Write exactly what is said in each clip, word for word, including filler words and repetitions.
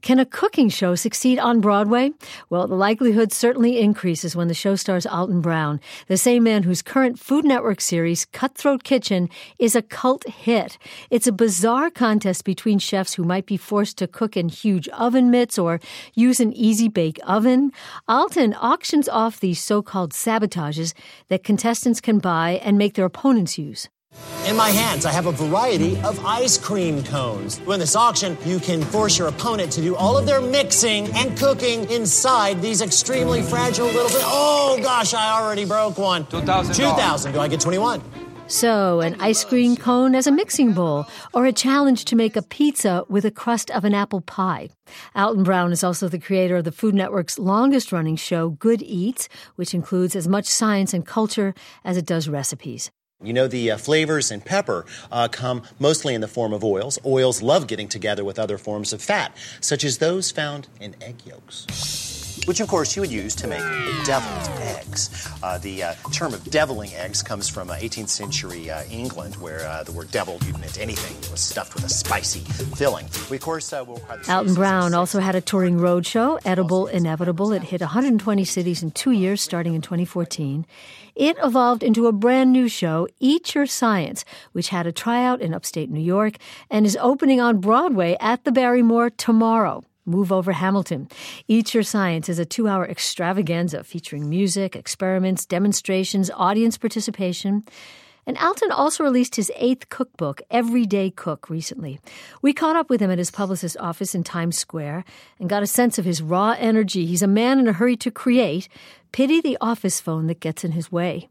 Can a cooking show succeed on Broadway? Well, the likelihood certainly increases when the show stars Alton Brown, the same man whose current Food Network series, Cutthroat Kitchen, is a cult hit. It's a bizarre contest between chefs who might be forced to cook in huge oven mitts or use an easy-bake oven. Alton auctions off these so-called sabotages that contestants can buy and make their opponents use. In my hands, I have a variety of ice cream cones. In this auction, you can force your opponent to do all of their mixing and cooking inside these extremely fragile little things. Oh, gosh, I already broke one. two thousand dollars. two thousand dollars. Do I get twenty-one? So, an ice cream cone as a mixing bowl, or a challenge to make a pizza with a crust of an apple pie. Alton Brown is also the creator of the Food Network's longest-running show, Good Eats, which includes as much science and culture as it does recipes. You know, the uh, flavors and pepper uh, come mostly in the form of oils. Oils love getting together with other forms of fat, such as those found in egg yolks, which, of course, you would use to make deviled eggs. Uh, the uh, term of deviling eggs comes from uh, eighteenth century uh, England, where uh, the word deviled meant anything that was stuffed with a spicy filling. We, of course, uh, will require the Alton Brown also had a touring road show, Edible Inevitable. It hit one hundred twenty cities in two years, starting in twenty fourteen. It evolved into a brand new show, Eat Your Science, which had a tryout in upstate New York and is opening on Broadway at the Barrymore tomorrow. Move over Hamilton. Eat Your Science is a two-hour extravaganza featuring music, experiments, demonstrations, audience participation. And Alton also released his eighth cookbook, Everyday Cook, recently. We caught up with him at his publicist's office in Times Square and got a sense of his raw energy. He's a man in a hurry to create. Pity the office phone that gets in his way.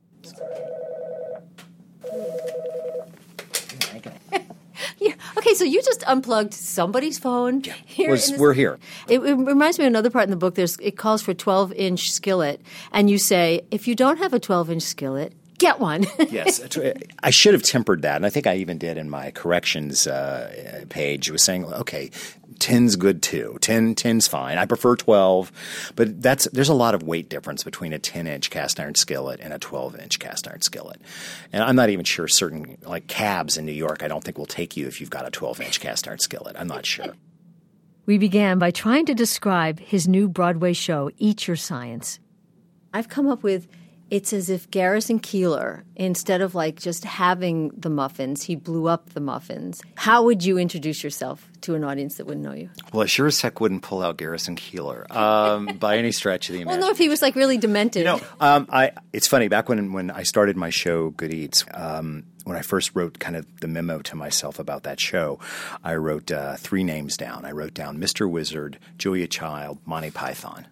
Yeah. Okay, so you just unplugged somebody's phone. Yeah. Here We're, in this, we're here. It, it reminds me of another part in the book. There's it calls for a twelve-inch skillet, and you say, if you don't have a twelve-inch skillet, get one. Yes. I should have tempered that, and I think I even did in my corrections uh, page. It was saying, okay, ten's good too. ten, ten's fine. I prefer twelve, but that's there's a lot of weight difference between a ten-inch cast iron skillet and a twelve-inch cast iron skillet. And I'm not even sure certain, like cabs in New York, I don't think will take you if you've got a twelve-inch cast iron skillet. I'm not sure. We began by trying to describe his new Broadway show, Eat Your Science. I've come up with it's as if Garrison Keillor, instead of like just having the muffins, he blew up the muffins. How would you introduce yourself to an audience that wouldn't know you? Well, I sure as heck wouldn't pull out Garrison Keillor um, by any stretch of the imagination. Well, no, if he was like really demented. You know, um, I, it's funny. Back when when I started my show, Good Eats, um, when I first wrote kind of the memo to myself about that show, I wrote uh, three names down. I wrote down Mister Wizard, Julia Child, Monty Python.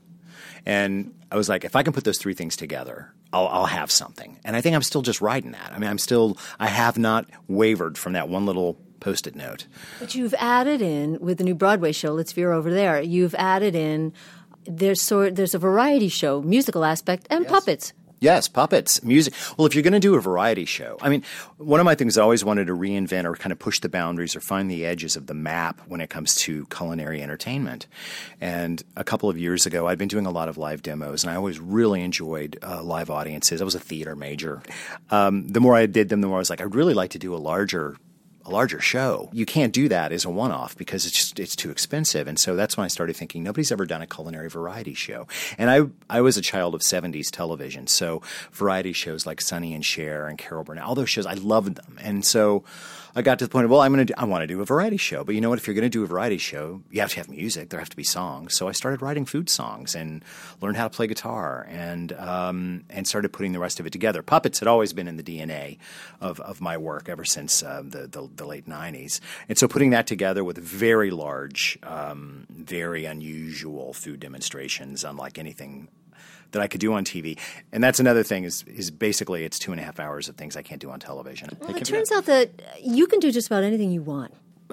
And I was like, if I can put those three things together, I'll, I'll have something. And I think I'm still just riding that. I mean, I'm still – I have not wavered from that one little Post-it note. But you've added in, with the new Broadway show, let's veer over there, you've added in there's sort there's a variety show, musical aspect, and Yes. puppets. Yes, puppets, music. Well, if you're going to do a variety show, I mean, one of my things I always wanted to reinvent or kind of push the boundaries or find the edges of the map when it comes to culinary entertainment. And a couple of years ago, I'd been doing a lot of live demos, and I always really enjoyed uh, live audiences. I was a theater major. Um, the more I did them, the more I was like, I'd really like to do a larger a larger show. You can't do that as a one-off because it's just it's too expensive. And so that's when I started thinking nobody's ever done a culinary variety show. And I I was a child of seventies television, so variety shows like Sonny and Cher and Carol Burnett, all those shows, I loved them. And so I got to the point of, well, I'm going to I want to do a variety show. But you know what? If you're going to do a variety show, you have to have music. There have to be songs. So I started writing food songs and learned how to play guitar and um, and started putting the rest of it together. Puppets had always been in the D N A of, of my work ever since uh, the, the the late nineties. And so putting that together with very large, um, very unusual food demonstrations, unlike anything that I could do on T V. And that's another thing is is basically it's two and a half hours of things I can't do on television. Well, it turns out that you can do just about anything you want.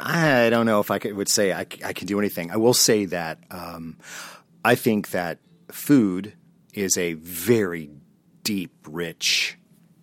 I don't know if I could, would say I, I can do anything. I will say that um, I think that food is a very deep, rich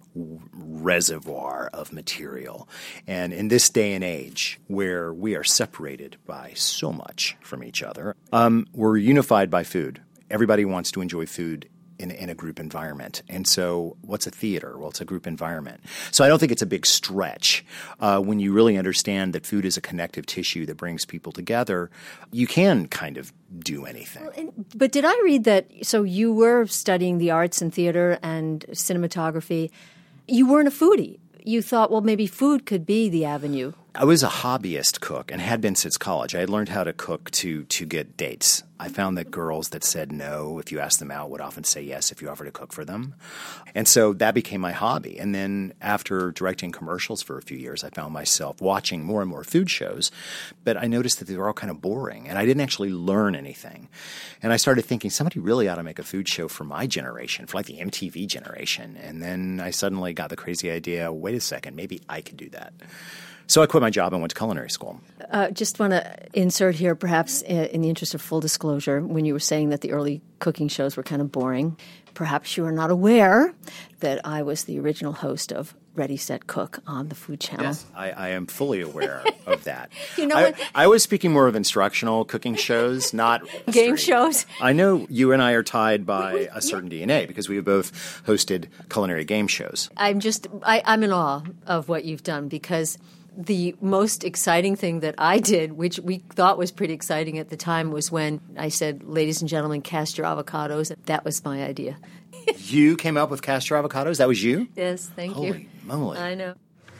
reservoir of material. And in this day and age where we are separated by so much from each other, um, we're unified by food. Everybody wants to enjoy food in, in a group environment. And so what's a theater? Well, it's a group environment. So I don't think it's a big stretch. Uh, when you really understand that food is a connective tissue that brings people together, you can kind of do anything. Well, and, but did I read that, so you were studying the arts and theater and cinematography. You weren't a foodie. You thought, well, maybe food could be the avenue. I was a hobbyist cook and had been since college. I had learned how to cook to to get dates. I found that girls that said no if you asked them out would often say yes if you offered to cook for them. And so that became my hobby. And then after directing commercials for a few years, I found myself watching more and more food shows. But I noticed that they were all kind of boring and I didn't actually learn anything. And I started thinking somebody really ought to make a food show for my generation, for like the M T V generation. And then I suddenly got the crazy idea, wait a second, maybe I could do that. So I quit my job and went to culinary school. Uh, just want to insert here, perhaps in the interest of full disclosure, when you were saying that the early cooking shows were kind of boring, perhaps you are not aware that I was the original host of Ready, Set, Cook on the Food Channel. Yes, I, I am fully aware of that. You know I, what? I was speaking more of instructional cooking shows, not game straight. shows. I know you and I are tied by a certain D N A because we have both hosted culinary game shows. I'm just, I, I'm in awe of what you've done because the most exciting thing that I did, which we thought was pretty exciting at the time, was when I said, ladies and gentlemen, cast your avocados. That was my idea. You came up with cast your avocados? That was you? Yes, thank Holy you. Holy moly. I know.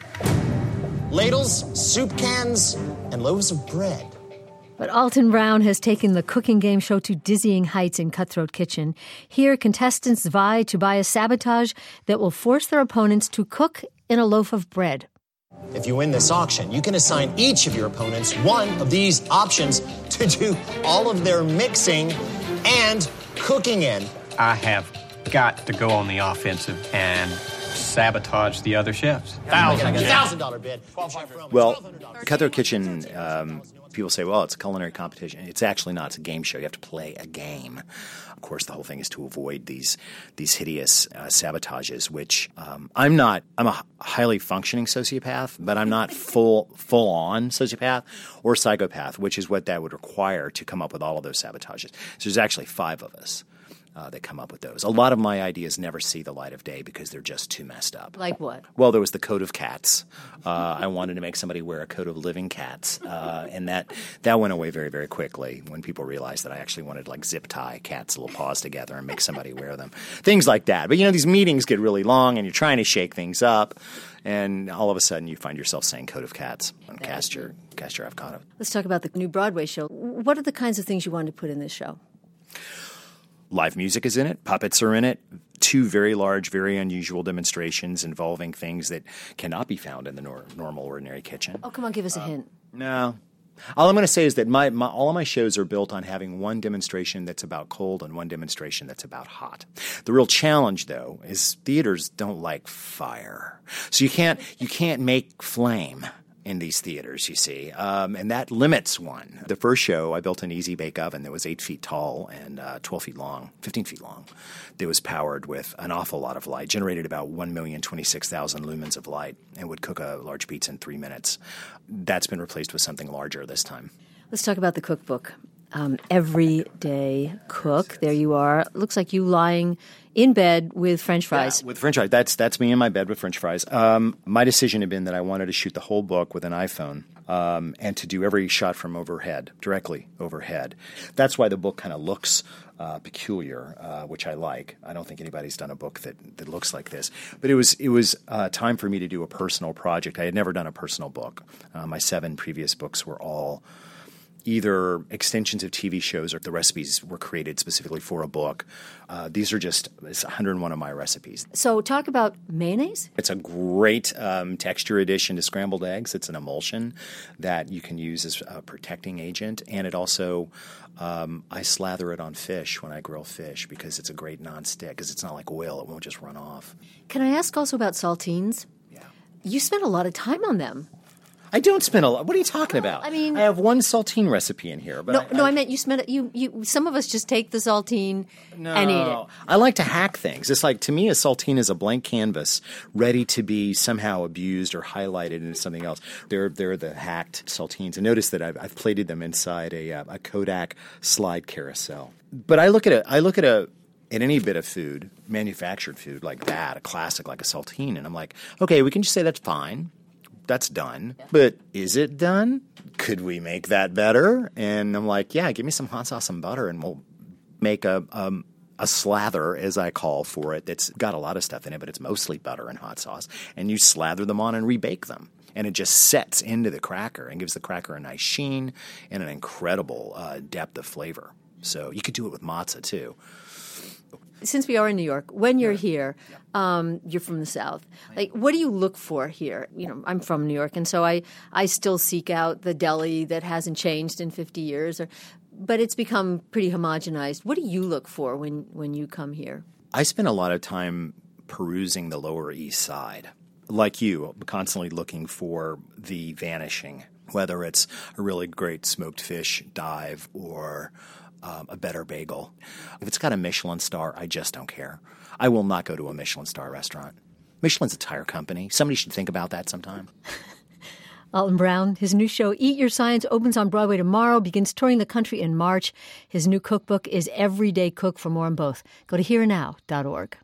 Ladles, soup cans, and loaves of bread. But Alton Brown has taken the cooking game show to dizzying heights in Cutthroat Kitchen. Here, contestants vie to buy a sabotage that will force their opponents to cook in a loaf of bread. If you win this auction, you can assign each of your opponents one of these options to do all of their mixing and cooking in. I have got to go on the offensive and sabotage the other chefs. Thousand, thousand dollar bid. Well, Cutthroat Kitchen, um, people say, well, it's a culinary competition. It's actually not. It's a game show. You have to play a game. Of course, the whole thing is to avoid these these hideous uh, sabotages, which um, I'm not. I'm a highly functioning sociopath, but I'm not full full on sociopath or psychopath, which is what that would require to come up with all of those sabotages. So there's actually five of us uh, that come up with those. A lot of my ideas never see the light of day because they're just too messed up. Like what? Well, there was the coat of cats. Uh, I wanted to make somebody wear a coat of living cats, uh, and that that went away very, very quickly when people realized that I actually wanted to like zip tie cats' little paws together and make somebody wear them. Things like that. But, you know, these meetings get really long, and you're trying to shake things up, and all of a sudden you find yourself saying coat of cats and cast your, cast your avocado. Let's talk about the new Broadway show. What are the kinds of things you wanted to put in this show? Live music is in it. Puppets are in it. Two very large, very unusual demonstrations involving things that cannot be found in the nor- normal, ordinary kitchen. Oh, come on, give us a uh, hint. No. All I'm going to say is that my, my all of my shows are built on having one demonstration that's about cold and one demonstration that's about hot. The real challenge, though, is theaters don't like fire. So you can't you can't make flame in these theaters, you see, um, and that limits one. The first show, I built an easy bake oven that was eight feet tall and uh, twelve feet long, fifteen feet long. That was powered with an awful lot of light, generated about one million twenty-six thousand lumens of light, and would cook a large pizza in three minutes. That's been replaced with something larger this time. Let's talk about the cookbook. Um, Everyday Cook. There you are. Looks like you lying in bed with French fries. Yeah, with French fries. That's that's me in my bed with French fries. Um, my decision had been that I wanted to shoot the whole book with an iPhone um, and to do every shot from overhead, directly overhead. That's why the book kind of looks uh, peculiar, uh, which I like. I don't think anybody's done a book that, that looks like this. But it was it was uh, time for me to do a personal project. I had never done a personal book. Uh, my seven previous books were all either extensions of T V shows or the recipes were created specifically for a book. Uh, these are just it's one hundred one of my recipes. So talk about mayonnaise. It's a great um, texture addition to scrambled eggs. It's an emulsion that you can use as a protecting agent. And it also, um, I slather it on fish when I grill fish because it's a great nonstick because it's not like oil. It won't just run off. Can I ask also about saltines? Yeah. You spent a lot of time on them. I don't spend a lot. What are you talking well, about? I mean, I have one saltine recipe in here. But no, I, no, I, I meant you spent it. You, you. Some of us just take the saltine no, and eat it. I like to hack things. It's like to me, a saltine is a blank canvas, ready to be somehow abused or highlighted into something else. They're they're the hacked saltines, and notice that I've, I've plated them inside a uh, a Kodak slide carousel. But I look at a I look at a. in any bit of food, manufactured food like that, a classic like a saltine, and I'm like, okay, we can just say that's fine. That's done. Yeah. But is it done? Could we make that better? And I'm like, yeah, give me some hot sauce and butter, and we'll make a um, a slather, as I call for it, that's got a lot of stuff in it, but it's mostly butter and hot sauce. And you slather them on and rebake them. And it just sets into the cracker and gives the cracker a nice sheen and an incredible uh, depth of flavor. So you could do it with matzah, too. Since we are in New York, when you're here, um, you're from the South. Like, what do you look for here? You know, I'm from New York, and so I, I still seek out the deli that hasn't changed in fifty years, or, but it's become pretty homogenized. What do you look for when, when you come here? I spend a lot of time perusing the Lower East Side. Like you, constantly looking for the vanishing, whether it's a really great smoked fish dive or Um, a better bagel. If it's got a Michelin star, I just don't care. I will not go to a Michelin star restaurant. Michelin's a tire company. Somebody should think about that sometime. Alton Brown, his new show, Eat Your Science, opens on Broadway tomorrow, begins touring the country in March. His new cookbook is Everyday Cook. For more on both, go to here and now dot org.